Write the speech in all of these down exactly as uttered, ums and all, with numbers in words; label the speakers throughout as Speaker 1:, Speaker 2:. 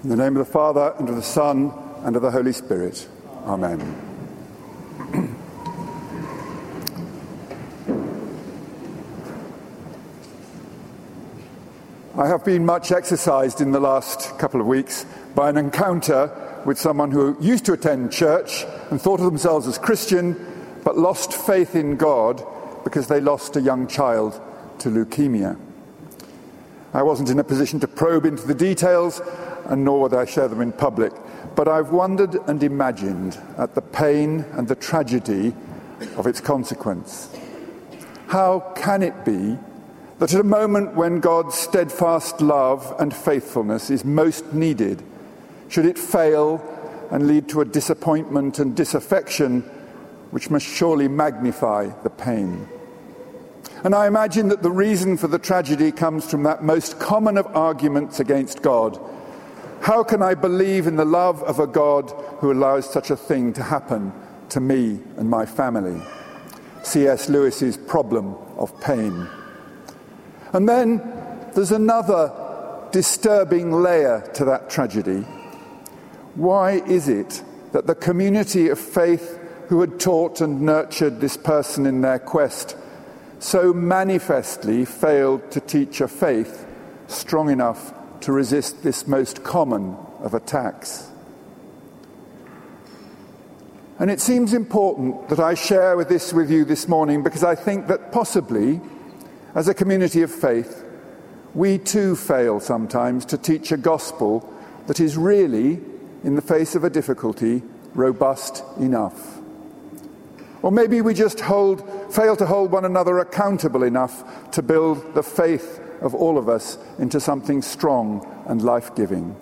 Speaker 1: In the name of the Father, and of the Son, and of the Holy Spirit. Amen. I have been much exercised in the last couple of weeks by an encounter with someone who used to attend church and thought of themselves as Christian, but lost faith in God because they lost a young child to leukemia. I wasn't in a position to probe into the details, and nor would I share them in public, but I've wondered and imagined at the pain and the tragedy of its consequence. How can it be that at a moment when God's steadfast love and faithfulness is most needed, should it fail and lead to a disappointment and disaffection which must surely magnify the pain? And I imagine that the reason for the tragedy comes from that most common of arguments against God. How can I believe in the love of a God who allows such a thing to happen to me and my family? C S Lewis's problem of pain. And then there's another disturbing layer to that tragedy. Why is it that the community of faith who had taught and nurtured this person in their quest so manifestly failed to teach a faith strong enough to resist this most common of attacks? And it seems important that I share with this with you this morning because I think that possibly, as a community of faith, we too fail sometimes to teach a gospel that is really, in the face of a difficulty, robust enough. Or maybe we just hold, fail to hold one another accountable enough to build the faith of all of us into something strong and life-giving.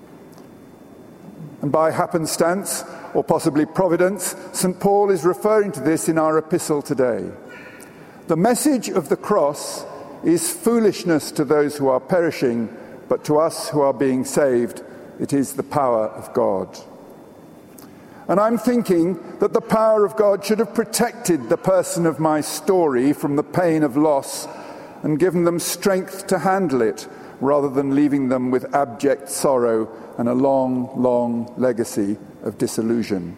Speaker 1: And by happenstance, or possibly providence, Saint Paul is referring to this in our epistle today. The message of the cross is foolishness to those who are perishing, but to us who are being saved, it is the power of God. And I'm thinking that the power of God should have protected the person of my story from the pain of loss and given them strength to handle it, rather than leaving them with abject sorrow and a long, long legacy of disillusion.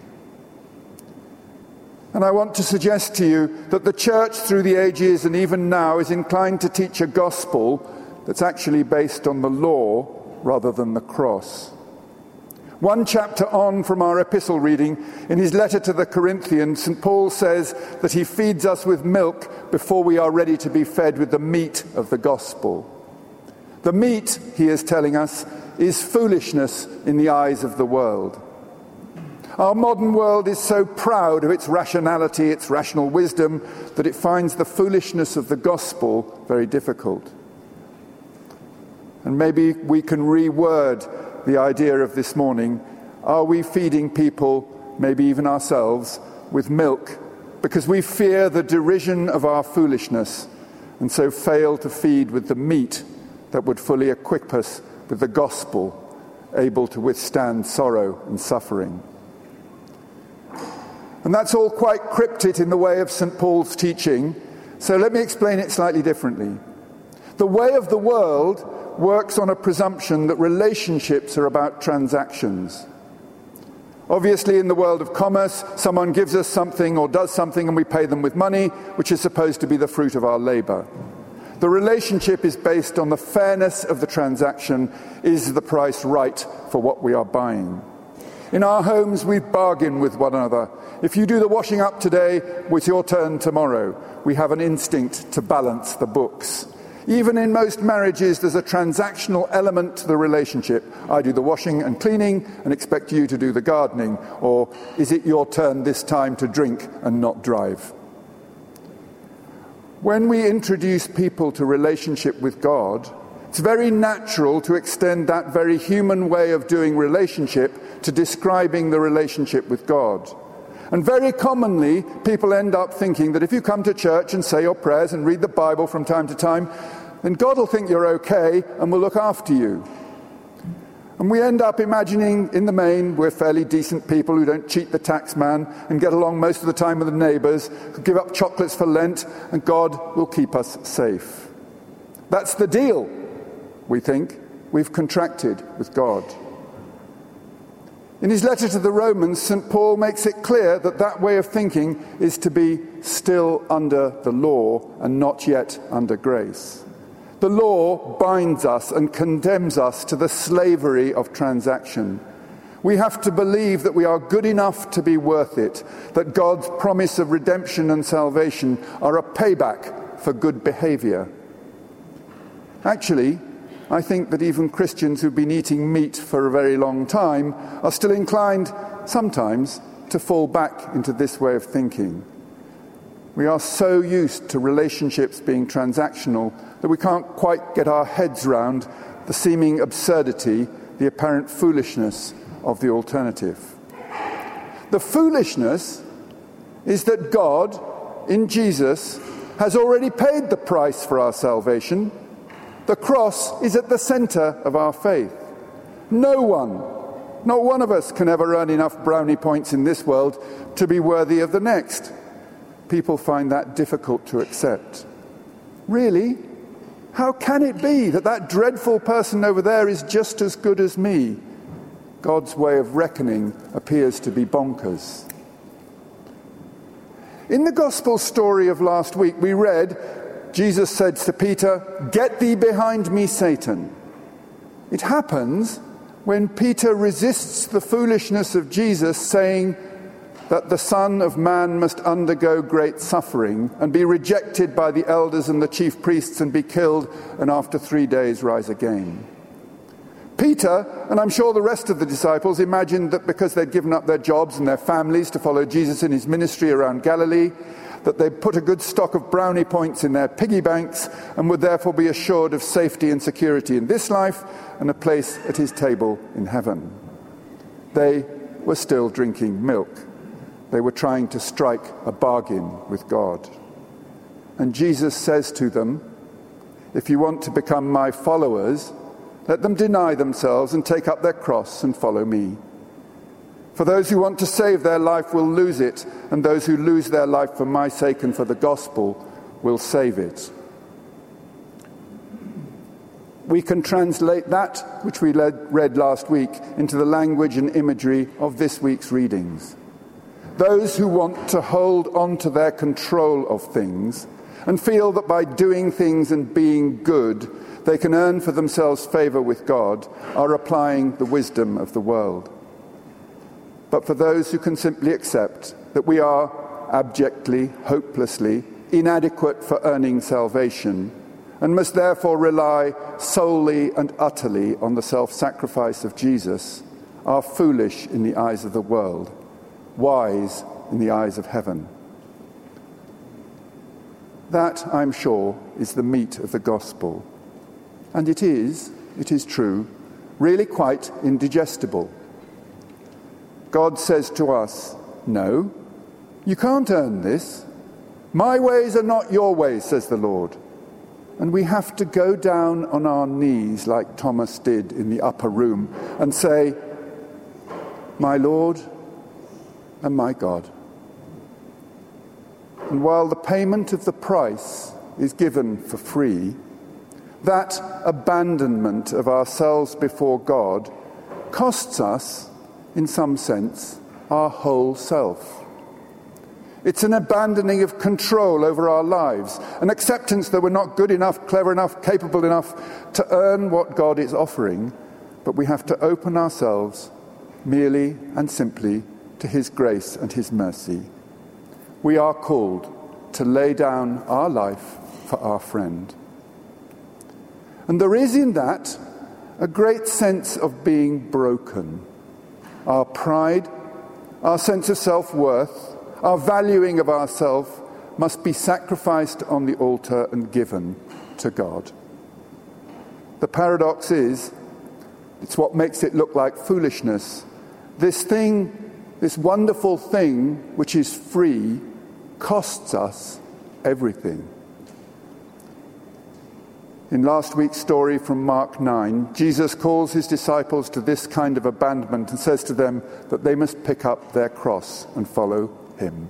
Speaker 1: And I want to suggest to you that the church through the ages and even now is inclined to teach a gospel that's actually based on the law rather than the cross. One chapter on from our epistle reading, in his letter to the Corinthians, Saint Paul says that he feeds us with milk before we are ready to be fed with the meat of the gospel. The meat, he is telling us, is foolishness in the eyes of the world. Our modern world is so proud of its rationality, its rational wisdom, that it finds the foolishness of the gospel very difficult. And maybe we can reword the idea of this morning. Are we feeding people, maybe even ourselves, with milk because we fear the derision of our foolishness and so fail to feed with the meat that would fully equip us with the gospel, able to withstand sorrow and suffering? And that's all quite cryptic in the way of Saint Paul's teaching, so let me explain it slightly differently. The way of the world works on a presumption that relationships are about transactions. Obviously, in the world of commerce, someone gives us something or does something and we pay them with money, which is supposed to be the fruit of our labor. The relationship is based on the fairness of the transaction. Is the price right for what we are buying? In our homes, we bargain with one another. If you do the washing up today, it's your turn tomorrow. We have an instinct to balance the books. Even in most marriages, there's a transactional element to the relationship. I do the washing and cleaning and expect you to do the gardening. Or is it your turn this time to drink and not drive? When we introduce people to relationship with God, it's very natural to extend that very human way of doing relationship to describing the relationship with God. And very commonly, people end up thinking that if you come to church and say your prayers and read the Bible from time to time, then God will think you're okay and will look after you. And we end up imagining, in the main, we're fairly decent people who don't cheat the tax man and get along most of the time with the neighbours, who give up chocolates for Lent, and God will keep us safe. That's the deal, we think, we've contracted with God. In his letter to the Romans, Saint Paul makes it clear that that way of thinking is to be still under the law and not yet under grace. The law binds us and condemns us to the slavery of transaction. We have to believe that we are good enough to be worth it, that God's promise of redemption and salvation are a payback for good behavior. Actually, I think that even Christians who've been eating meat for a very long time are still inclined, sometimes, to fall back into this way of thinking. We are so used to relationships being transactional that we can't quite get our heads round the seeming absurdity, the apparent foolishness of the alternative. The foolishness is that God, in Jesus, has already paid the price for our salvation. The cross is at the centre of our faith. No one, not one of us, can ever earn enough brownie points in this world to be worthy of the next. People find that difficult to accept. Really? How can it be that that dreadful person over there is just as good as me? God's way of reckoning appears to be bonkers. In the gospel story of last week, we read, Jesus said to Peter, "Get thee behind me, Satan." It happens when Peter resists the foolishness of Jesus, saying that the Son of Man must undergo great suffering and be rejected by the elders and the chief priests and be killed and after three days rise again. Peter, and I'm sure the rest of the disciples, imagined that because they'd given up their jobs and their families to follow Jesus in his ministry around Galilee, that they'd put a good stock of brownie points in their piggy banks and would therefore be assured of safety and security in this life and a place at his table in heaven. They were still drinking milk. They were trying to strike a bargain with God. And Jesus says to them, "If you want to become my followers, let them deny themselves and take up their cross and follow me. For those who want to save their life will lose it, and those who lose their life for my sake and for the gospel will save it." We can translate that which we read last week into the language and imagery of this week's readings. Those who want to hold on to their control of things and feel that by doing things and being good they can earn for themselves favour with God are applying the wisdom of the world. But for those who can simply accept that we are abjectly, hopelessly, inadequate for earning salvation and must therefore rely solely and utterly on the self-sacrifice of Jesus, are foolish in the eyes of the world, wise in the eyes of heaven. That, I'm sure, is the meat of the gospel. And it is, it is true, really quite indigestible. God says to us, "No, you can't earn this. My ways are not your ways," says the Lord. And we have to go down on our knees like Thomas did in the upper room and say, "My Lord and my God." And while the payment of the price is given for free, that abandonment of ourselves before God costs us, in some sense, our whole self. It's an abandoning of control over our lives, an acceptance that we're not good enough, clever enough, capable enough to earn what God is offering, but we have to open ourselves merely and simply to his grace and his mercy. We are called to lay down our life for our friend. And there is in that a great sense of being broken. Our pride, our sense of self-worth, our valuing of ourselves must be sacrificed on the altar and given to God. The paradox is, it's what makes it look like foolishness. This thing, this wonderful thing which is free, costs us everything. In last week's story from Mark nine, Jesus calls his disciples to this kind of abandonment and says to them that they must pick up their cross and follow him.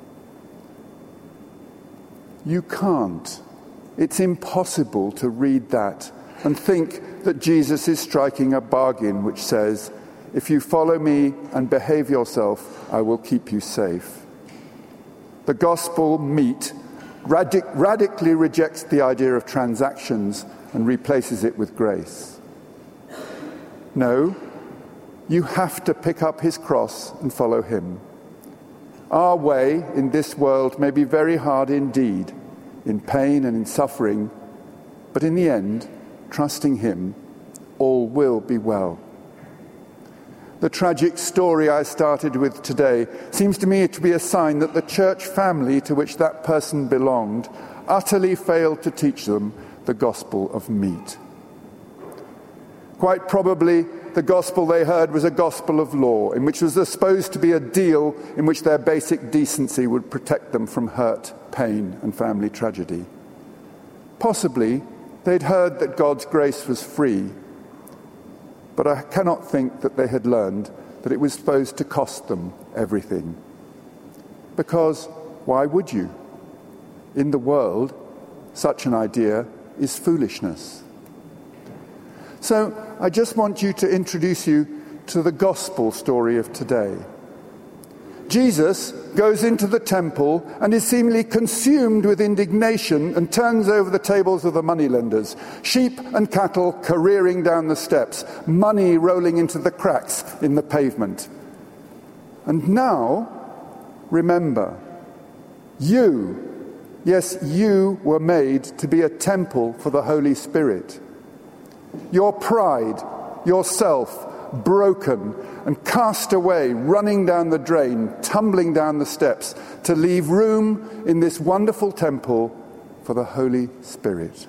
Speaker 1: You can't. It's impossible to read that and think that Jesus is striking a bargain which says, If you follow me and behave yourself, I will keep you safe. The gospel, meat, radic- radically rejects the idea of transactions and replaces it with grace. No, you have to pick up his cross and follow him. Our way in this world may be very hard indeed, in pain and in suffering, but in the end, trusting him, all will be well. The tragic story I started with today seems to me to be a sign that the church family to which that person belonged utterly failed to teach them the gospel of meat. Quite probably, the gospel they heard was a gospel of law, in which was supposed to be a deal in which their basic decency would protect them from hurt, pain, and family tragedy. Possibly, they'd heard that God's grace was free, but I cannot think that they had learned that it was supposed to cost them everything. Because why would you? In the world, such an idea is foolishness. So I just want you to introduce you to the gospel story of today. Jesus goes into the temple and is seemingly consumed with indignation and turns over the tables of the moneylenders, sheep and cattle careering down the steps, money rolling into the cracks in the pavement. And now, remember, you, yes, you were made to be a temple for the Holy Spirit. Your pride, yourself, broken and cast away, running down the drain, tumbling down the steps, to leave room in this wonderful temple for the Holy Spirit.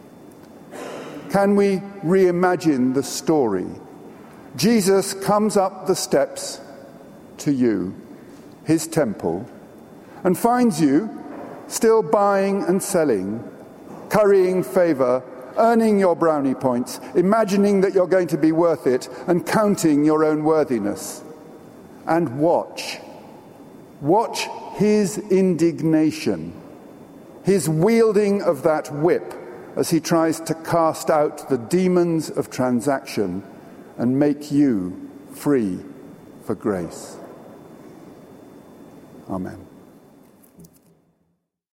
Speaker 1: Can we reimagine the story? Jesus comes up the steps to you, his temple, and finds you still buying and selling, currying favor, earning your brownie points, imagining that you're going to be worth it, and counting your own worthiness. And watch. Watch his indignation, his wielding of that whip as he tries to cast out the demons of transaction and make you free for grace. Amen.